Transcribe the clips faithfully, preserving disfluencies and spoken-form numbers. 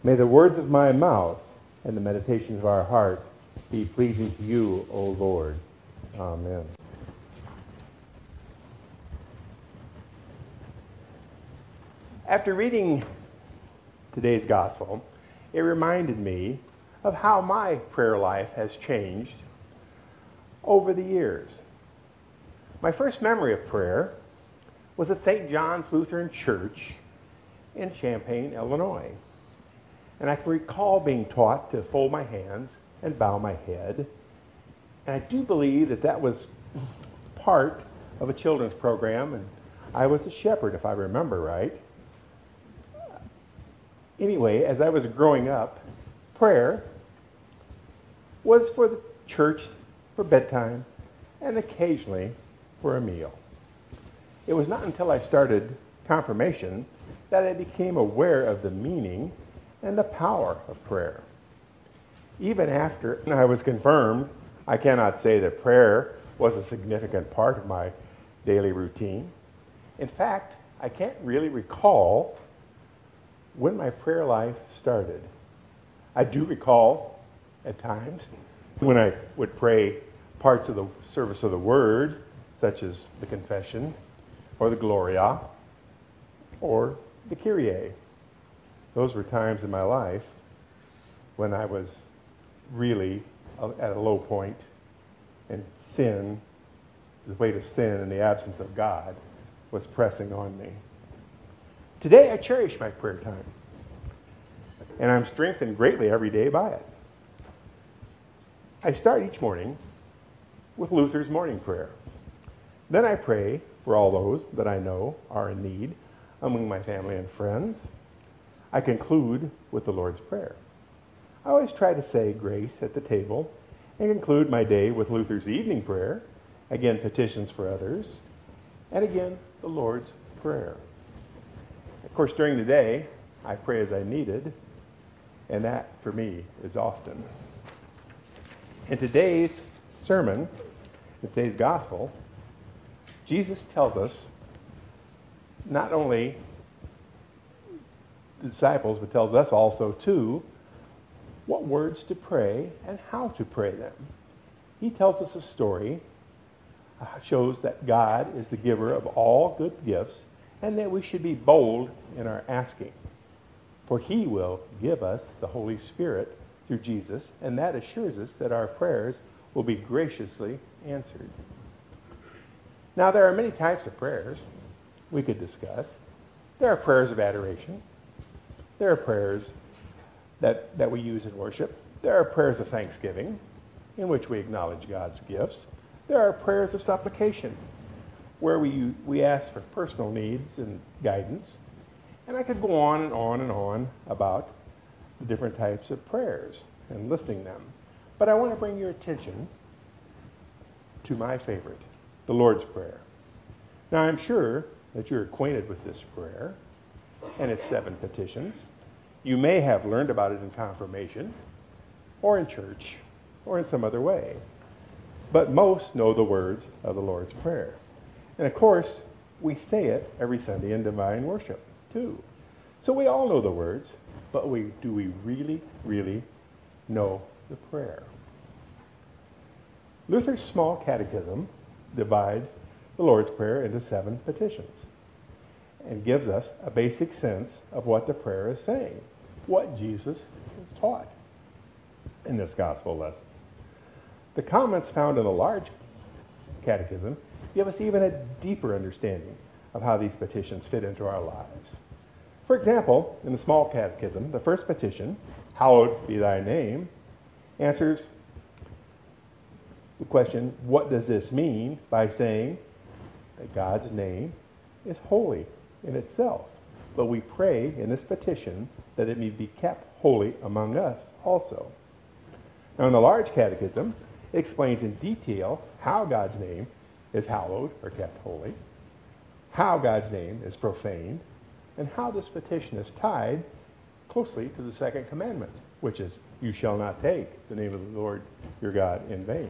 May the words of my mouth and the meditations of our heart be pleasing to you, O Lord. Amen. After reading today's gospel, it reminded me of how my prayer life has changed over the years. My first memory of prayer was at Saint John's Lutheran Church in Champaign, Illinois. And I can recall being taught to fold my hands and bow my head. And I do believe that that was part of a children's program, and I was a shepherd, if I remember right. Anyway, as I was growing up, prayer was for the church, for bedtime, and occasionally for a meal. It was not until I started confirmation that I became aware of the meaning and the power of prayer. Even after I was confirmed, I cannot say that prayer was a significant part of my daily routine. In fact, I can't really recall when my prayer life started. I do recall at times when I would pray parts of the service of the Word, such as the Confession, or the Gloria, or the Kyrie. Those were times in my life when I was really at a low point, and sin, the weight of sin and the absence of God, was pressing on me. Today I cherish my prayer time, and I'm strengthened greatly every day by it. I start each morning with Luther's morning prayer. Then I pray for all those that I know are in need among my family and friends. I conclude with the Lord's Prayer. I always try to say grace at the table and conclude my day with Luther's evening prayer, again petitions for others, and again the Lord's Prayer. Of course, during the day, I pray as I needed, and that, for me, is often. In today's sermon, in today's gospel, Jesus tells us, not only the disciples, but tells us also, too, what words to pray and how to pray them. He tells us a story, uh, shows that God is the giver of all good gifts, and that we should be bold in our asking. For he will give us the Holy Spirit through Jesus, and that assures us that our prayers will be graciously answered. Now, there are many types of prayers we could discuss. There are prayers of adoration. There are prayers that, that we use in worship. There are prayers of thanksgiving, in which we acknowledge God's gifts. There are prayers of supplication, where we, we ask for personal needs and guidance. And I could go on and on and on about the different types of prayers and listing them. But I want to bring your attention to my favorite, the Lord's Prayer. Now, I'm sure that you're acquainted with this prayer and its seven petitions. You may have learned about it in confirmation, or in church, or in some other way. But most know the words of the Lord's Prayer. And of course, we say it every Sunday in divine worship, too. So we all know the words, but we do we really, really know the prayer? Luther's Small Catechism divides the Lord's Prayer into seven petitions and gives us a basic sense of what the prayer is saying, what Jesus has taught in this gospel lesson. The comments found in the large catechism give us even a deeper understanding of how these petitions fit into our lives. For example, in the Small Catechism, the first petition, "Hallowed be thy name," answers the question, what does this mean, by saying that God's name is holy in itself, but we pray in this petition that it may be kept holy among us also. Now, in the Large Catechism, it explains in detail how God's name is hallowed or kept holy, how God's name is profaned, and how this petition is tied closely to the second commandment, which is, you shall not take the name of the Lord your God in vain.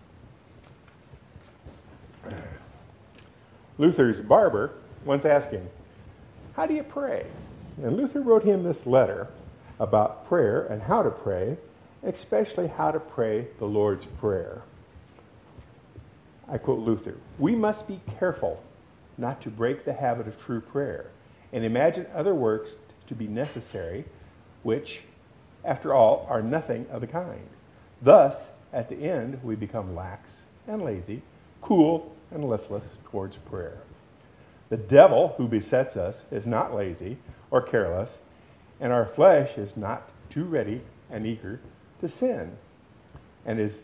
Luther's barber once asked him, how do you pray? And Luther wrote him this letter about prayer and how to pray, especially how to pray the Lord's Prayer. I quote Luther, "We must be careful not to break the habit of true prayer and imagine other works to be necessary, which, after all, are nothing of the kind. Thus, at the end, we become lax and lazy, cool and listless towards prayer. The devil who besets us is not lazy or careless, and our flesh is not too ready and eager to sin, and is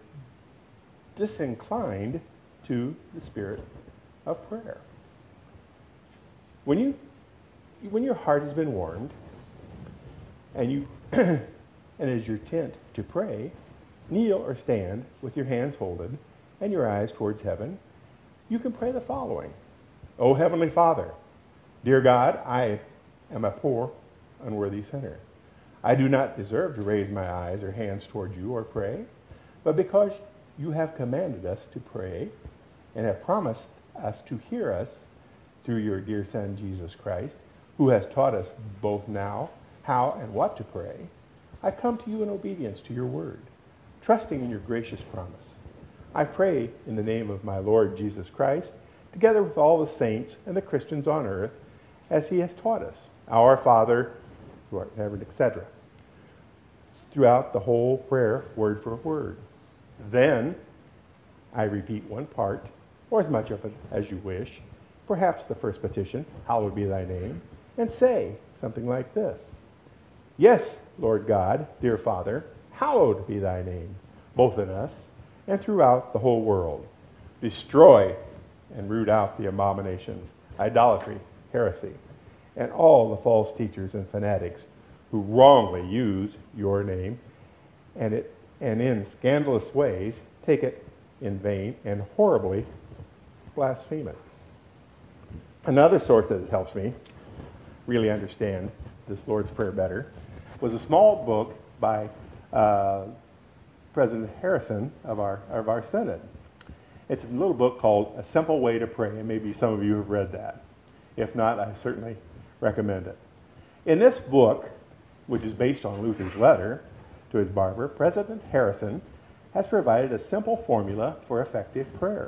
disinclined to the spirit of prayer." When you, when your heart has been warmed, and you, and is your tent to pray, kneel or stand with your hands folded and your eyes towards heaven, you can pray the following. "O Heavenly Father, dear God, I am a poor, unworthy sinner. I do not deserve to raise my eyes or hands toward you or pray, but because you have commanded us to pray and have promised us to hear us through your dear Son, Jesus Christ, who has taught us both now how and what to pray, I come to you in obedience to your word, trusting in your gracious promise. I pray in the name of my Lord Jesus Christ, together with all the saints and the Christians on earth, as he has taught us, Our Father, who art in heaven, et cetera, throughout the whole prayer, word for word. Then I repeat one part, or as much of it as you wish, perhaps the first petition, hallowed be thy name, and say something like this. Yes, Lord God, dear Father, hallowed be thy name, both in us and throughout the whole world. Destroy and root out the abominations, idolatry, heresy, and all the false teachers and fanatics who wrongly use your name and it and in scandalous ways take it in vain and horribly blaspheme it." Another source that helps me really understand this Lord's Prayer better was a small book by uh, President Harrison of our of our Synod. It's a little book called A Simple Way to Pray, and maybe some of you have read that. If not, I certainly recommend it. In this book, which is based on Luther's letter to his barber, President Harrison has provided a simple formula for effective prayer.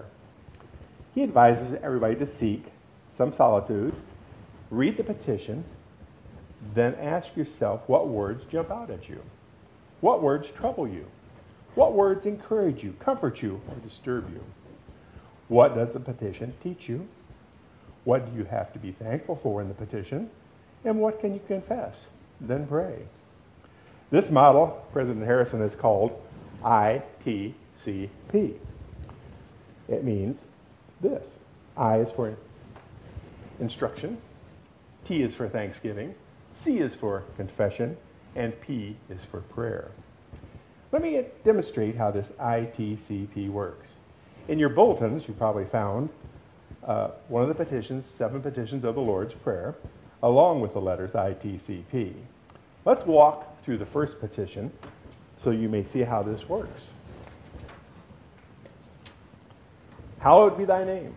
He advises everybody to seek some solitude, read the petition, then ask yourself what words jump out at you. What words trouble you? What words encourage you, comfort you, or disturb you? What does the petition teach you? What do you have to be thankful for in the petition? And what can you confess? Then pray. This model, President Harrison has called I T C P. It means this. I is for instruction, T is for thanksgiving, C is for confession, and P is for prayer. Let me demonstrate how this I T C P works. In your bulletins, you probably found uh, one of the petitions, seven petitions of the Lord's Prayer, along with the letters I T C P. Let's walk through the first petition so you may see how this works. Hallowed be thy name.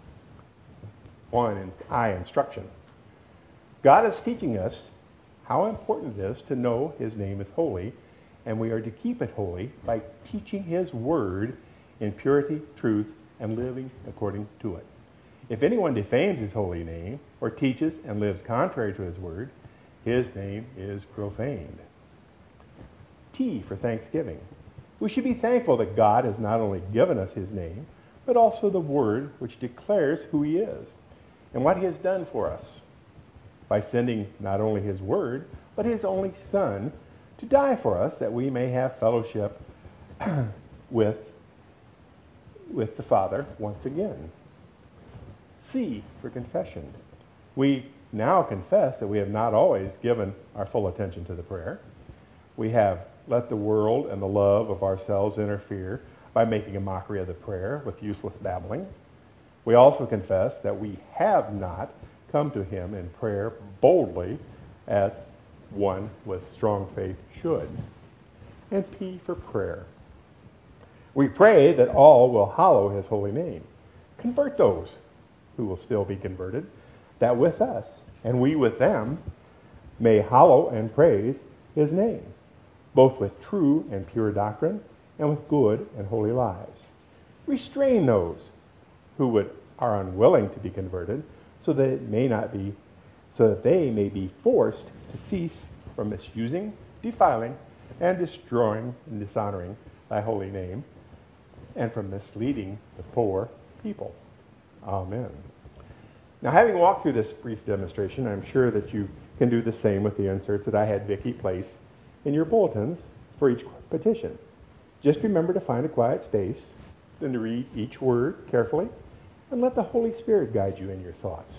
One, I, instruction. God is teaching us how important it is to know his name is holy, and we are to keep it holy by teaching his word in purity, truth, and living according to it. If anyone defames his holy name or teaches and lives contrary to his word, his name is profaned. T for thanksgiving. We should be thankful that God has not only given us his name, but also the word which declares who he is and what he has done for us by sending not only his word, but his only Son to die for us that we may have fellowship with, with the Father once again. C for confession. We now confess that we have not always given our full attention to the prayer. We have let the world and the love of ourselves interfere by making a mockery of the prayer with useless babbling. We also confess that we have not come to him in prayer boldly as one with strong faith should. And P for prayer. We pray that all will hallow his holy name. Convert those who will still be converted, that with us, and we with them, may hallow and praise his name, both with true and pure doctrine and with good and holy lives. Restrain those who would are unwilling to be converted, so that it may not be so that they may be forced to cease from misusing, defiling, and destroying and dishonoring thy holy name, and from misleading the poor people. Amen. Now, having walked through this brief demonstration, I'm sure that you can do the same with the inserts that I had Vicki place in your bulletins for each petition. Just remember to find a quiet space, then to read each word carefully, and let the Holy Spirit guide you in your thoughts.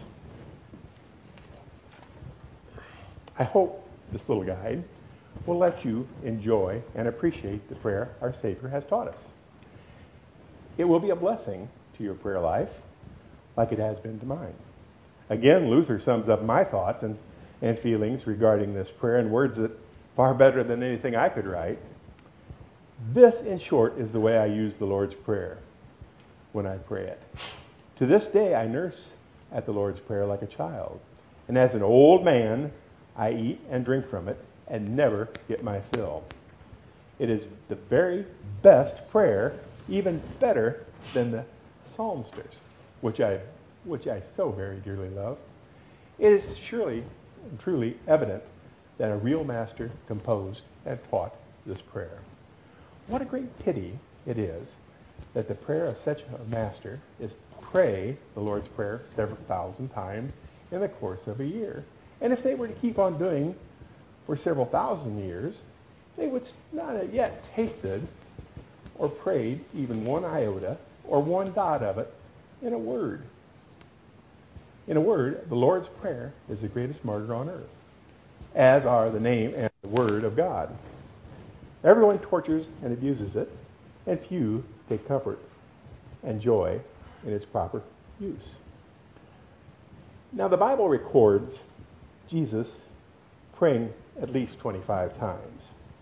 I hope this little guide will let you enjoy and appreciate the prayer our Savior has taught us. It will be a blessing to your prayer life, like it has been to mine. Again, Luther sums up my thoughts and, and feelings regarding this prayer in words that far better than anything I could write. This, in short, is the way I use the Lord's Prayer when I pray it. To this day, I nurse at the Lord's Prayer like a child. And as an old man, I eat and drink from it and never get my fill. It is the very best prayer, even better than the psalmisters, which I which I so very dearly love. It is surely and truly evident that a real master composed and taught this prayer. What a great pity it is that the prayer of such a master is pray the Lord's Prayer several thousand times in the course of a year. And if they were to keep on doing for several thousand years, they would not have yet tasted or prayed even one iota or one dot of it in a word. In a word, the Lord's Prayer is the greatest martyr on earth, as are the name and the word of God. Everyone tortures and abuses it, and few take comfort and joy in its proper use. Now, the Bible records Jesus praying at least twenty-five times.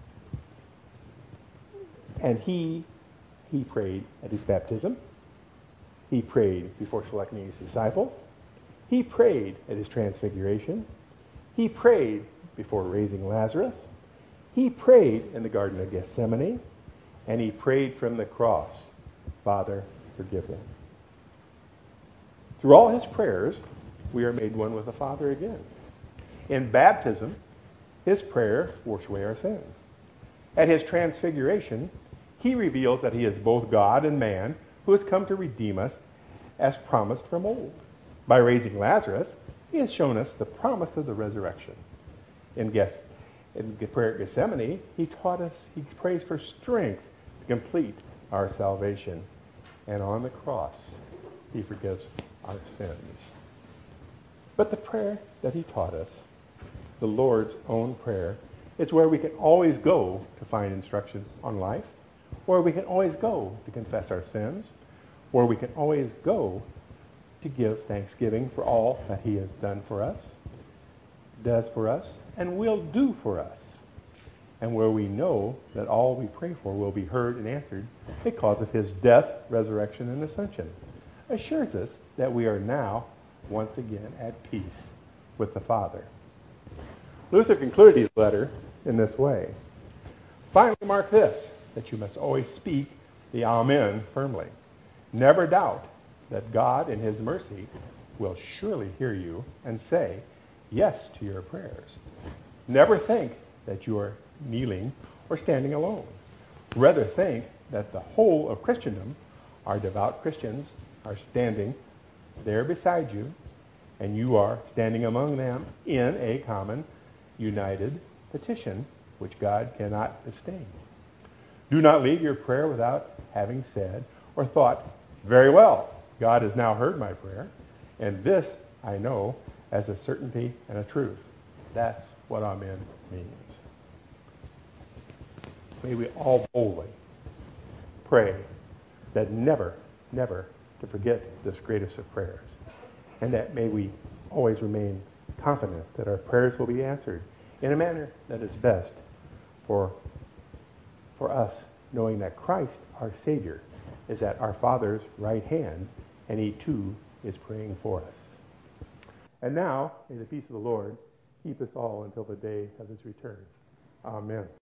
And he, he prayed at his baptism. He prayed before selecting his disciples. He prayed at his transfiguration. He prayed before raising Lazarus. He prayed in the Garden of Gethsemane. And he prayed from the cross, Father, forgive them. Through all his prayers, we are made one with the Father again. In baptism, his prayer washed away our sins. At his transfiguration, he reveals that he is both God and man who has come to redeem us as promised from old. By raising Lazarus, he has shown us the promise of the resurrection. In, Geth- in the prayer at Gethsemane, he taught us, he prays for strength to complete our salvation. And on the cross, he forgives our sins. But the prayer that he taught us, the Lord's own prayer, is where we can always go to find instruction on life, where we can always go to confess our sins, where we can always go to give thanksgiving for all that he has done for us, does for us, and will do for us, and where we know that all we pray for will be heard and answered because of his death, resurrection, and ascension, assures us that we are now once again at peace with the Father. Luther concluded his letter in this way. Finally, mark this, that you must always speak the Amen firmly. Never doubt that God in his mercy will surely hear you and say yes to your prayers. Never think that you are kneeling or standing alone. Rather think that the whole of Christendom, our devout Christians, are standing there beside you, and you are standing among them in a common, united petition which God cannot disdain. Do not leave your prayer without having said or thought, very well, God has now heard my prayer, and this I know as a certainty and a truth. That's what Amen means. May we all boldly pray that never, never to forget this greatest of prayers, and that may we always remain confident that our prayers will be answered in a manner that is best for, for us, knowing that Christ, our Savior, is at our Father's right hand, and he too is praying for us. And now, may the peace of the Lord keep us all until the day of his return. Amen.